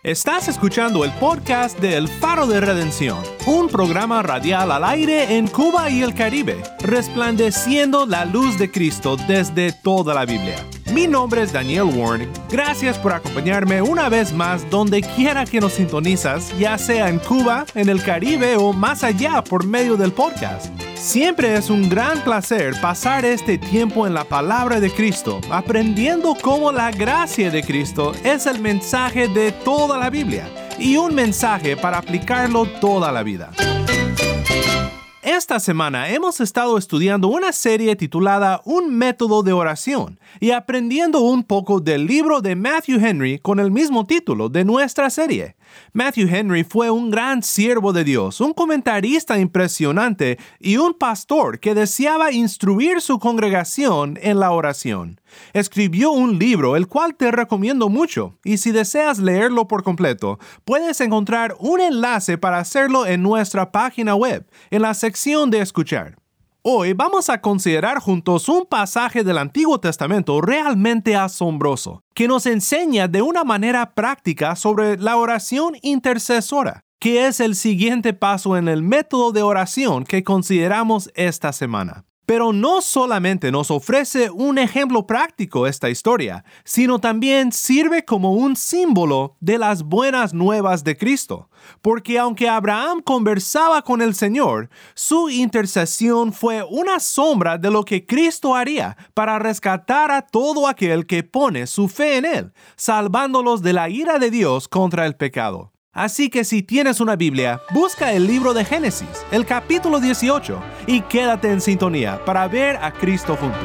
Estás escuchando el podcast de El Faro de Redención, un programa radial al aire en Cuba y el Caribe, resplandeciendo la luz de Cristo desde toda la Biblia. Mi nombre es Daniel Warren. Gracias por acompañarme una vez más donde quiera que nos sintonizas, ya sea en Cuba, en el Caribe o más allá por medio del podcast. Siempre es un gran placer pasar este tiempo en la palabra de Cristo, aprendiendo cómo la gracia de Cristo es el mensaje de toda la Biblia y un mensaje para aplicarlo toda la vida. Esta semana hemos estado estudiando una serie titulada Un método de oración y aprendiendo un poco del libro de Matthew Henry con el mismo título de nuestra serie. Matthew Henry fue un gran siervo de Dios, un comentarista impresionante y un pastor que deseaba instruir su congregación en la oración. Escribió un libro el cual te recomiendo mucho y si deseas leerlo por completo, puedes encontrar un enlace para hacerlo en nuestra página web, en la sección de escuchar. Hoy vamos a considerar juntos un pasaje del Antiguo Testamento realmente asombroso, que nos enseña de una manera práctica sobre la oración intercesora, que es el siguiente paso en el método de oración que consideramos esta semana. Pero no solamente nos ofrece un ejemplo práctico esta historia, sino también sirve como un símbolo de las buenas nuevas de Cristo. Porque aunque Abraham conversaba con el Señor, su intercesión fue una sombra de lo que Cristo haría para rescatar a todo aquel que pone su fe en Él, salvándolos de la ira de Dios contra el pecado. Así que si tienes una Biblia, busca el libro de Génesis, el capítulo 18, y quédate en sintonía para ver a Cristo juntos.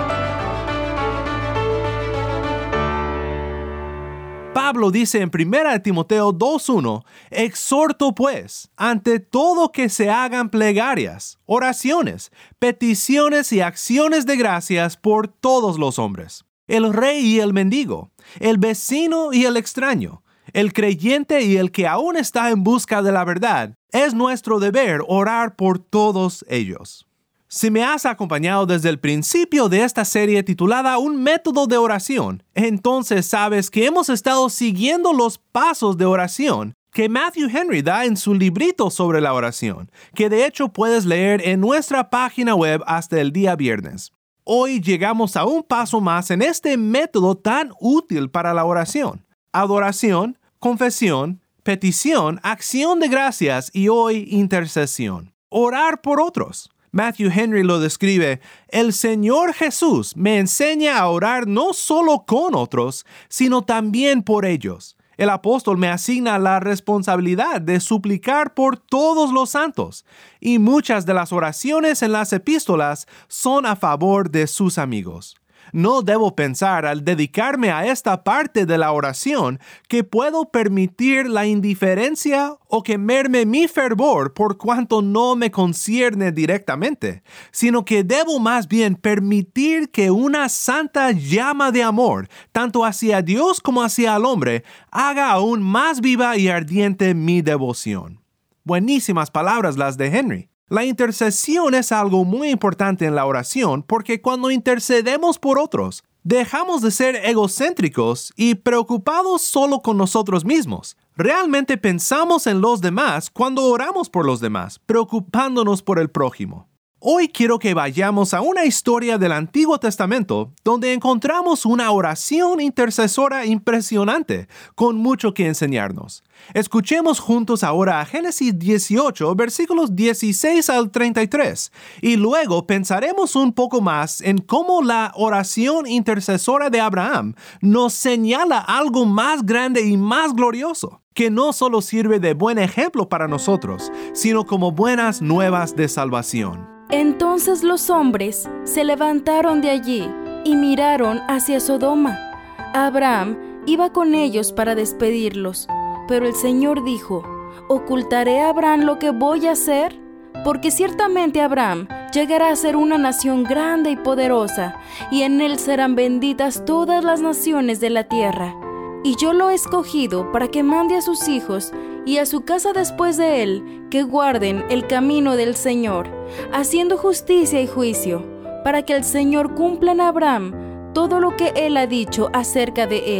Pablo dice en 1 Timoteo 2:1, exhorto pues, ante todo que se hagan plegarias, oraciones, peticiones y acciones de gracias por todos los hombres, el rey y el mendigo, el vecino y el extraño, el creyente y el que aún está en busca de la verdad. Es nuestro deber orar por todos ellos. Si me has acompañado desde el principio de esta serie titulada Un método de oración, entonces sabes que hemos estado siguiendo los pasos de oración que Matthew Henry da en su librito sobre la oración, que de hecho puedes leer en nuestra página web hasta el día viernes. Hoy llegamos a un paso más en este método tan útil para la oración: adoración, confesión, petición, acción de gracias y hoy intercesión. Orar por otros. Matthew Henry lo describe: el Señor Jesús me enseña a orar no solo con otros, sino también por ellos. El apóstol me asigna la responsabilidad de suplicar por todos los santos, y muchas de las oraciones en las epístolas son a favor de sus amigos. No debo pensar al dedicarme a esta parte de la oración que puedo permitir la indiferencia o que merme mi fervor por cuanto no me concierne directamente, sino que debo más bien permitir que una santa llama de amor, tanto hacia Dios como hacia el hombre, haga aún más viva y ardiente mi devoción. Buenísimas palabras las de Henry. La intercesión es algo muy importante en la oración porque cuando intercedemos por otros, dejamos de ser egocéntricos y preocupados solo con nosotros mismos. Realmente pensamos en los demás cuando oramos por los demás, preocupándonos por el prójimo. Hoy quiero que vayamos a una historia del Antiguo Testamento donde encontramos una oración intercesora impresionante, con mucho que enseñarnos. Escuchemos juntos ahora a Génesis 18, versículos 16 al 33, y luego pensaremos un poco más en cómo la oración intercesora de Abraham nos señala algo más grande y más glorioso, que no solo sirve de buen ejemplo para nosotros, sino como buenas nuevas de salvación. Entonces los hombres se levantaron de allí y miraron hacia Sodoma. Abraham iba con ellos para despedirlos, pero el Señor dijo: ¿ocultaré a Abraham lo que voy a hacer? Porque ciertamente Abraham llegará a ser una nación grande y poderosa, y en él serán benditas todas las naciones de la tierra. Y yo lo he escogido para que mande a sus hijos y a su casa después de él, que guarden el camino del Señor, haciendo justicia y juicio, para que el Señor cumpla en Abraham todo lo que él ha dicho acerca de él.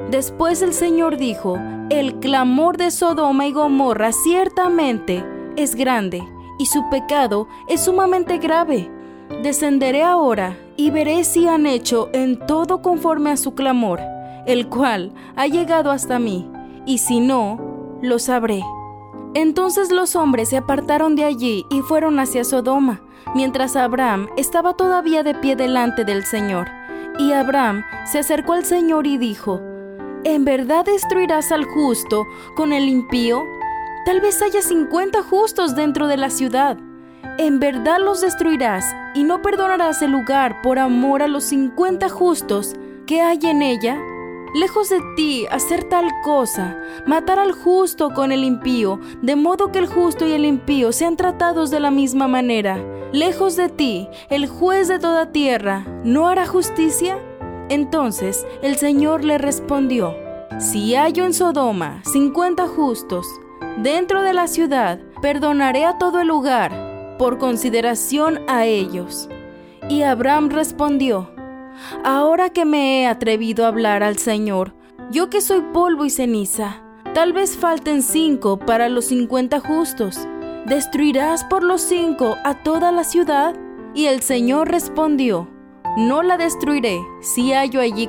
Después el Señor dijo: el clamor de Sodoma y Gomorra ciertamente es grande, y su pecado es sumamente grave. Descenderé ahora y veré si han hecho en todo conforme a su clamor, el cual ha llegado hasta mí, y si no, lo sabré. Entonces los hombres se apartaron de allí y fueron hacia Sodoma, mientras Abraham estaba todavía de pie delante del Señor. Y Abraham se acercó al Señor y dijo: ¿en verdad destruirás al justo con el impío? Tal vez haya 50 justos dentro de la ciudad. ¿En verdad los destruirás y no perdonarás el lugar por amor a los 50 justos que hay en ella? Lejos de ti hacer tal cosa, matar al justo con el impío, de modo que el justo y el impío sean tratados de la misma manera. Lejos de ti, el juez de toda tierra, ¿no hará justicia? Entonces el Señor le respondió: si hallo en Sodoma 50 justos, dentro de la ciudad, perdonaré a todo el lugar, por consideración a ellos. Y Abraham respondió: ahora que me he atrevido a hablar al Señor, yo que soy polvo y ceniza, tal vez falten 5 para los 50 justos. ¿Destruirás por los 5 a toda la ciudad? Y el Señor respondió: no la destruiré si hallo allí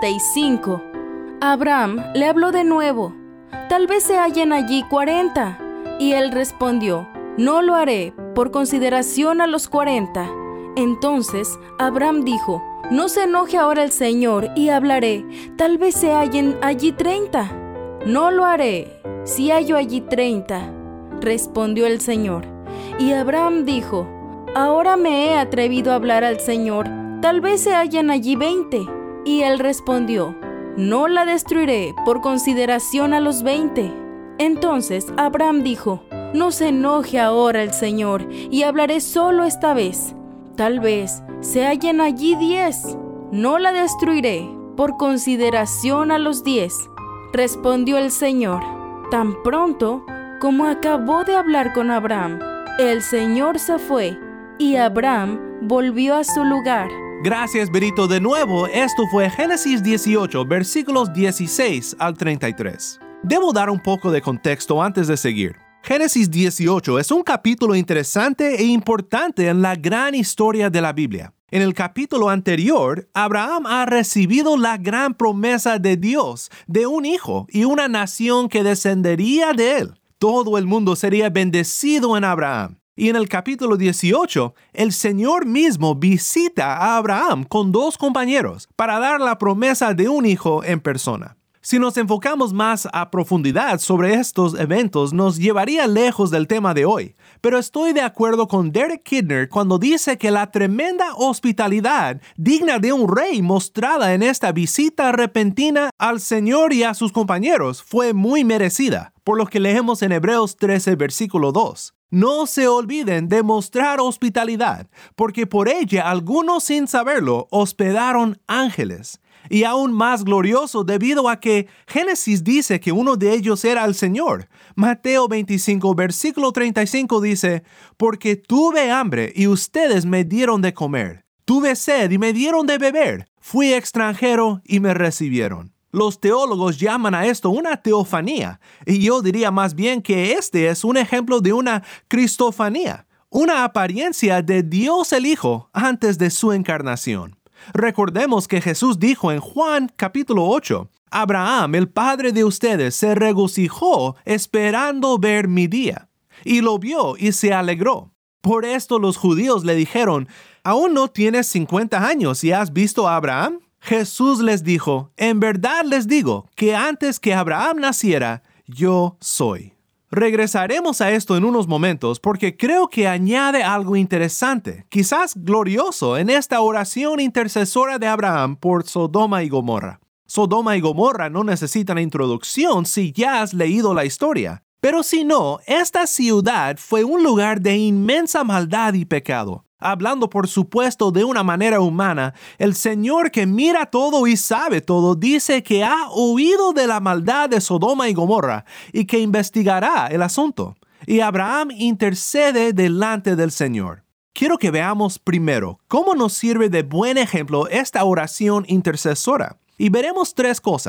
45. Abraham le habló de nuevo: tal vez se hallen allí 40. Y él respondió: no lo haré por consideración a los 40. Entonces Abraham dijo: no se enoje ahora el Señor y hablaré, tal vez se hallen allí 30. No lo haré si hallo allí 30, respondió el Señor. Y Abraham dijo: ahora me he atrevido a hablar al Señor, tal vez se hallen allí 20. Y él respondió: no la destruiré por consideración a los 20. Entonces Abraham dijo: no se enoje ahora el Señor y hablaré solo esta vez. Tal vez se hallen allí 10. No la destruiré por consideración a los 10, respondió el Señor. Tan pronto como acabó de hablar con Abraham, el Señor se fue y Abraham volvió a su lugar. Gracias, Berito. De nuevo, esto fue Génesis 18, versículos 16 al 33. Debo dar un poco de contexto antes de seguir. Génesis 18 es un capítulo interesante e importante en la gran historia de la Biblia. En el capítulo anterior, Abraham ha recibido la gran promesa de Dios de un hijo y una nación que descendería de él. Todo el mundo sería bendecido en Abraham. Y en el capítulo 18, el Señor mismo visita a Abraham con 2 compañeros para dar la promesa de un hijo en persona. Si nos enfocamos más a profundidad sobre estos eventos, nos llevaría lejos del tema de hoy. Pero estoy de acuerdo con Derek Kidner cuando dice que la tremenda hospitalidad digna de un rey mostrada en esta visita repentina al Señor y a sus compañeros fue muy merecida, por lo que leemos en Hebreos 13, versículo 2. No se olviden de mostrar hospitalidad, porque por ella algunos sin saberlo hospedaron ángeles. Y aún más glorioso debido a que Génesis dice que uno de ellos era el Señor. Mateo 25, versículo 35 dice: porque tuve hambre y ustedes me dieron de comer. Tuve sed y me dieron de beber. Fui extranjero y me recibieron. Los teólogos llaman a esto una teofanía, y yo diría más bien que este es un ejemplo de una cristofanía, una apariencia de Dios el Hijo antes de su encarnación. Recordemos que Jesús dijo en Juan capítulo 8, Abraham, el padre de ustedes, se regocijó esperando ver mi día, y lo vio y se alegró. Por esto los judíos le dijeron, ¿aún no tienes 50 años y has visto a Abraham? Jesús les dijo, en verdad les digo que antes que Abraham naciera, yo soy. Regresaremos a esto en unos momentos porque creo que añade algo interesante, quizás glorioso, en esta oración intercesora de Abraham por Sodoma y Gomorra. Sodoma y Gomorra no necesitan introducción si ya has leído la historia. Pero si no, esta ciudad fue un lugar de inmensa maldad y pecado. Hablando por supuesto de una manera humana, el Señor que mira todo y sabe todo dice que ha oído de la maldad de Sodoma y Gomorra y que investigará el asunto. Y Abraham intercede delante del Señor. Quiero que veamos primero cómo nos sirve de buen ejemplo esta oración intercesora. Y veremos 3 cosas.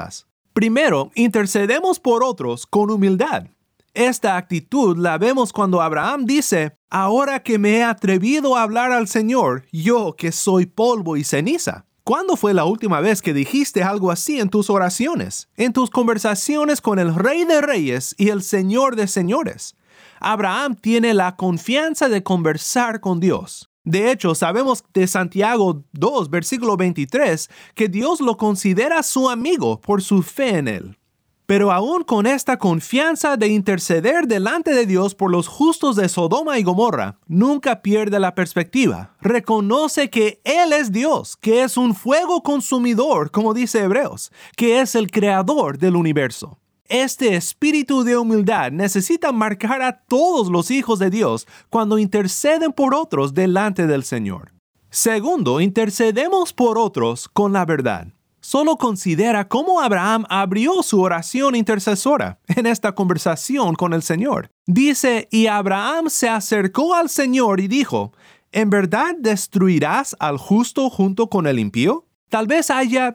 Primero, intercedemos por otros con humildad. Esta actitud la vemos cuando Abraham dice, ahora que me he atrevido a hablar al Señor, yo que soy polvo y ceniza. ¿Cuándo fue la última vez que dijiste algo así en tus oraciones, en tus conversaciones con el Rey de Reyes y el Señor de Señores? Abraham tiene la confianza de conversar con Dios. De hecho, sabemos de Santiago 2, versículo 23, que Dios lo considera su amigo por su fe en él. Pero aún con esta confianza de interceder delante de Dios por los justos de Sodoma y Gomorra, nunca pierde la perspectiva. Reconoce que Él es Dios, que es un fuego consumidor, como dice Hebreos, que es el creador del universo. Este espíritu de humildad necesita marcar a todos los hijos de Dios cuando interceden por otros delante del Señor. Segundo, intercedemos por otros con la verdad. Solo considera cómo Abraham abrió su oración intercesora en esta conversación con el Señor. Dice, y Abraham se acercó al Señor y dijo, ¿en verdad destruirás al justo junto con el impío? Tal vez haya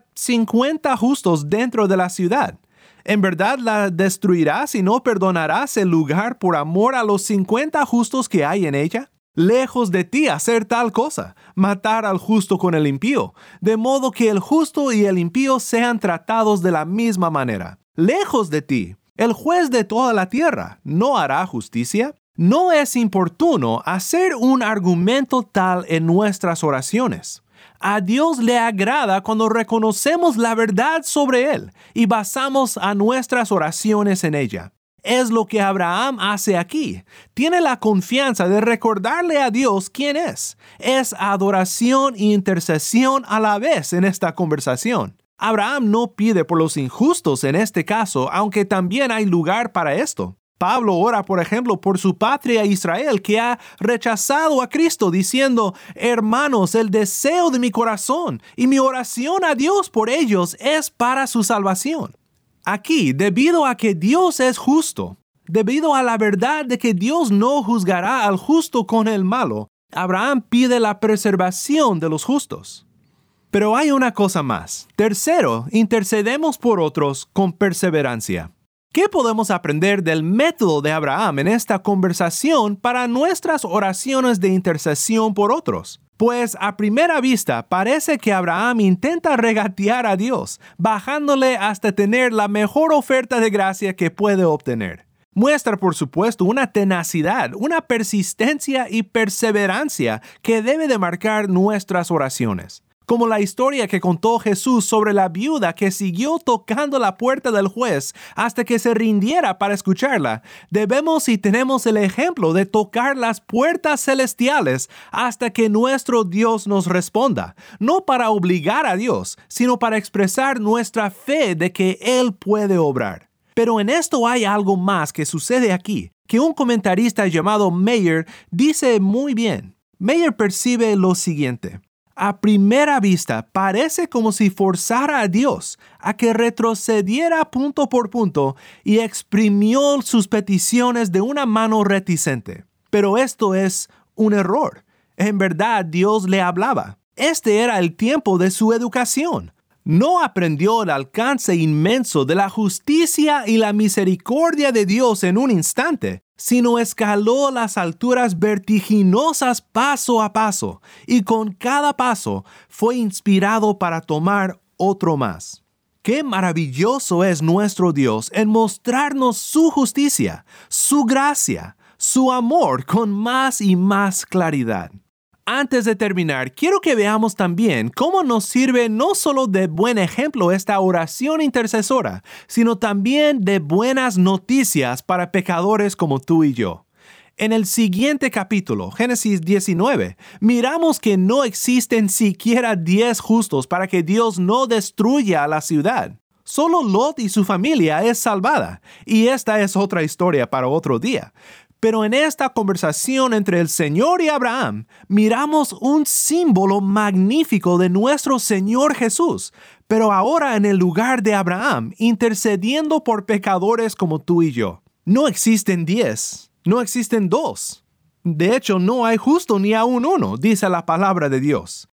50 justos dentro de la ciudad. ¿En verdad la destruirás y no perdonarás el lugar por amor a los 50 justos que hay en ella? Lejos de ti hacer tal cosa, matar al justo con el impío, de modo que el justo y el impío sean tratados de la misma manera. Lejos de ti, el juez de toda la tierra, ¿no hará justicia? No es importuno hacer un argumento tal en nuestras oraciones. A Dios le agrada cuando reconocemos la verdad sobre Él y basamos a nuestras oraciones en ella. Es lo que Abraham hace aquí. Tiene la confianza de recordarle a Dios quién es. Es adoración e intercesión a la vez en esta conversación. Abraham no pide por los injustos en este caso, aunque también hay lugar para esto. Pablo ora, por ejemplo, por su patria Israel, que ha rechazado a Cristo, diciendo, hermanos, el deseo de mi corazón y mi oración a Dios por ellos es para su salvación. Aquí, debido a que Dios es justo, debido a la verdad de que Dios no juzgará al justo con el malo, Abraham pide la preservación de los justos. Pero hay una cosa más. Tercero, intercedemos por otros con perseverancia. ¿Qué podemos aprender del método de Abraham en esta conversación para nuestras oraciones de intercesión por otros? Pues a primera vista parece que Abraham intenta regatear a Dios, bajándole hasta tener la mejor oferta de gracia que puede obtener. Muestra, por supuesto, una tenacidad, una persistencia y perseverancia que debe de marcar nuestras oraciones. Como la historia que contó Jesús sobre la viuda que siguió tocando la puerta del juez hasta que se rindiera para escucharla, debemos y tenemos el ejemplo de tocar las puertas celestiales hasta que nuestro Dios nos responda, no para obligar a Dios, sino para expresar nuestra fe de que Él puede obrar. Pero en esto hay algo más que sucede aquí, que un comentarista llamado Meyer dice muy bien. Meyer percibe lo siguiente. A primera vista, parece como si forzara a Dios a que retrocediera punto por punto y exprimió sus peticiones de una mano reticente. Pero esto es un error. En verdad, Dios le hablaba. Este era el tiempo de su educación. No aprendió el alcance inmenso de la justicia y la misericordia de Dios en un instante, sino escaló las alturas vertiginosas paso a paso, y con cada paso fue inspirado para tomar otro más. ¡Qué maravilloso es nuestro Dios en mostrarnos su justicia, su gracia, su amor con más y más claridad! Antes de terminar, quiero que veamos también cómo nos sirve no solo de buen ejemplo esta oración intercesora, sino también de buenas noticias para pecadores como tú y yo. En el siguiente capítulo, Génesis 19, miramos que no existen siquiera 10 justos para que Dios no destruya a la ciudad. Solo Lot y su familia es salvada, y esta es otra historia para otro día. Pero en esta conversación entre el Señor y Abraham, miramos un símbolo magnífico de nuestro Señor Jesús, pero ahora en el lugar de Abraham, intercediendo por pecadores como tú y yo. No existen 10, no existen 2. De hecho, no hay justo ni aún uno, dice la palabra de Dios.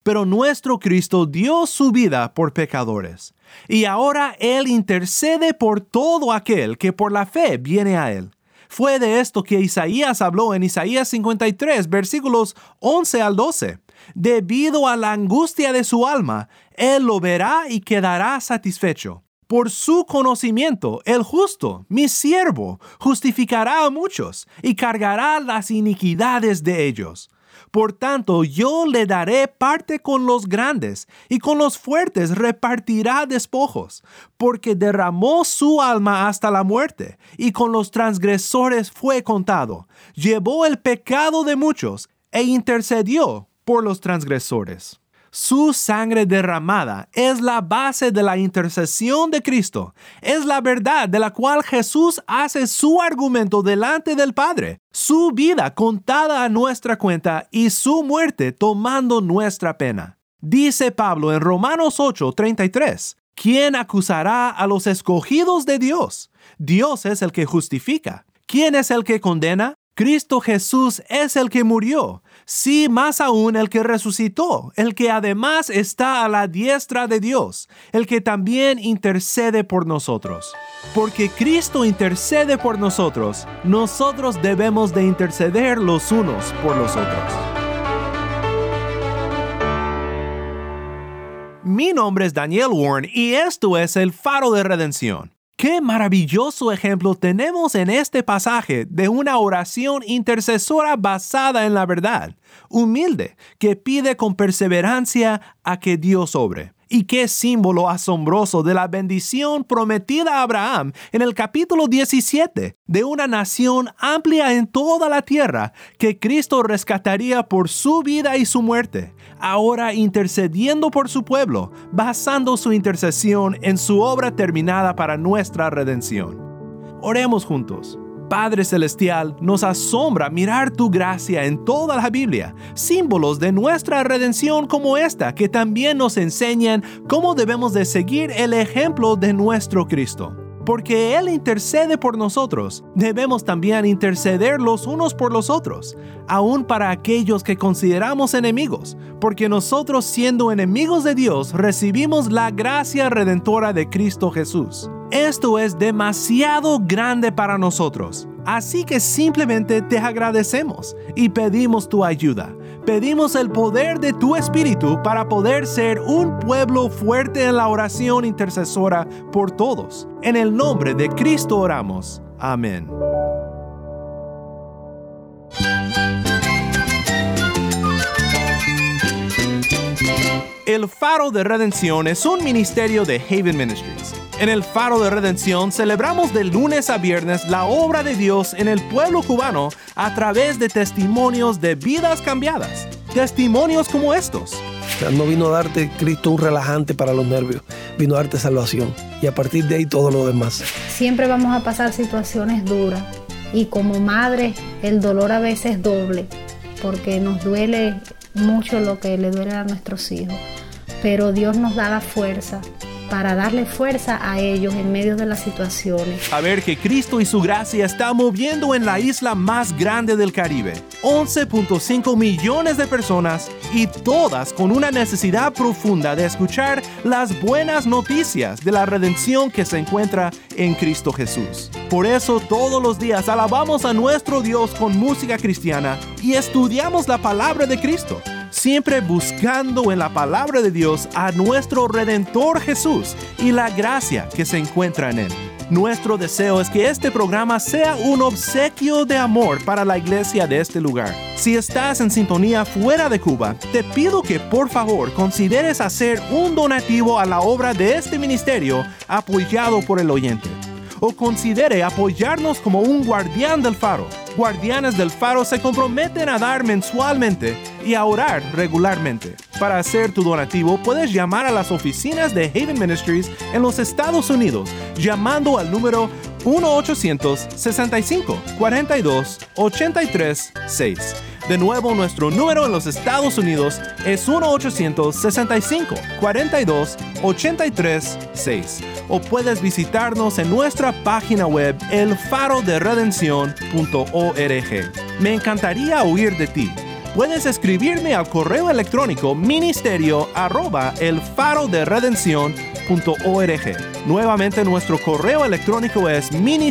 pero nuestro Cristo dio su vida por pecadores. Y ahora Él intercede por todo aquel que por la fe viene a Él. Fue de esto que Isaías habló en Isaías 53, versículos 11 al 12. Debido a la angustia de su alma, Él lo verá y quedará satisfecho. Por su conocimiento, el justo, mi siervo, justificará a muchos y cargará las iniquidades de ellos. Por tanto, yo le daré parte con los grandes, y con los fuertes repartirá despojos, porque derramó su alma hasta la muerte, y con los transgresores fue contado. Llevó el pecado de muchos, e intercedió por los transgresores. Su sangre derramada es la base de la intercesión de Cristo. Es la verdad de la cual Jesús hace su argumento delante del Padre. Su vida contada a nuestra cuenta y su muerte tomando nuestra pena. Dice Pablo en Romanos 8:33, ¿quién acusará a los escogidos de Dios? Dios es el que justifica. ¿Quién es el que condena? Cristo Jesús es el que murió. Sí, más aún el que resucitó, el que además está a la diestra de Dios, el que también intercede por nosotros. Porque Cristo intercede por nosotros, nosotros debemos de interceder los unos por los otros. Mi nombre es Daniel Warren y esto es El Faro de Redención. ¡Qué maravilloso ejemplo tenemos en este pasaje de una oración intercesora basada en la verdad, humilde, que pide con perseverancia a que Dios obre! Y qué símbolo asombroso de la bendición prometida a Abraham en el capítulo 17 de una nación amplia en toda la tierra que Cristo rescataría por su vida y su muerte, ahora intercediendo por su pueblo, basando su intercesión en su obra terminada para nuestra redención. Oremos juntos. Padre Celestial, nos asombra mirar tu gracia en toda la Biblia, símbolos de nuestra redención como esta que también nos enseñan cómo debemos de seguir el ejemplo de nuestro Cristo. Porque Él intercede por nosotros, debemos también interceder los unos por los otros, aun para aquellos que consideramos enemigos, porque nosotros siendo enemigos de Dios recibimos la gracia redentora de Cristo Jesús. Esto es demasiado grande para nosotros, así que simplemente te agradecemos y pedimos tu ayuda. Pedimos el poder de tu Espíritu para poder ser un pueblo fuerte en la oración intercesora por todos. En el nombre de Cristo oramos. Amén. El Faro de Redención es un ministerio de Haven Ministries. En el Faro de Redención celebramos de lunes a viernes la obra de Dios en el pueblo cubano a través de testimonios de vidas cambiadas. Testimonios como estos. No vino a darte Cristo un relajante para los nervios, vino a darte salvación y a partir de ahí todo lo demás. Siempre vamos a pasar situaciones duras y como madre el dolor a veces es doble porque nos duele mucho lo que le duele a nuestros hijos, pero Dios nos da la fuerza para darle fuerza a ellos en medio de las situaciones. Saber que Cristo y su gracia están moviendo en la isla más grande del Caribe. 11.5 millones de personas y todas con una necesidad profunda de escuchar las buenas noticias de la redención que se encuentra en Cristo Jesús. Por eso todos los días alabamos a nuestro Dios con música cristiana y estudiamos la palabra de Cristo, siempre buscando en la palabra de Dios a nuestro Redentor Jesús y la gracia que se encuentra en Él. Nuestro deseo es que este programa sea un obsequio de amor para la iglesia de este lugar. Si estás en sintonía fuera de Cuba, te pido que por favor consideres hacer un donativo a la obra de este ministerio apoyado por el oyente. O considere apoyarnos como un guardián del faro. Guardianes del Faro se comprometen a dar mensualmente y a orar regularmente. Para hacer tu donativo, puedes llamar a las oficinas de Haven Ministries en los Estados Unidos, llamando al número 1-800-65-42-83-6. De nuevo, nuestro número en los Estados Unidos es 1-800-65-42-83-6. O puedes visitarnos en nuestra página web elfaroderedención.org. Me encantaría oír de ti. Puedes escribirme al correo electrónico ministerio@elfaroderedencion.org. Nuevamente nuestro correo electrónico es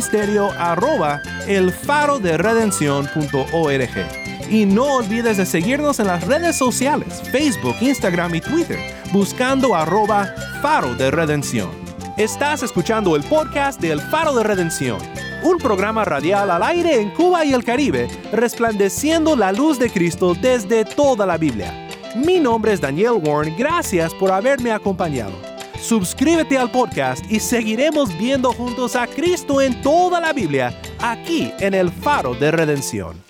ministerio@elfaroderedencion.org. Y no olvides de seguirnos en las redes sociales, Facebook, Instagram y Twitter, buscando @Faro de Redención. Estás escuchando el podcast de El Faro de Redención, un programa radial al aire en Cuba y el Caribe, resplandeciendo la luz de Cristo desde toda la Biblia. Mi nombre es Daniel Warren, gracias por haberme acompañado. Suscríbete al podcast y seguiremos viendo juntos a Cristo en toda la Biblia, aquí en El Faro de Redención.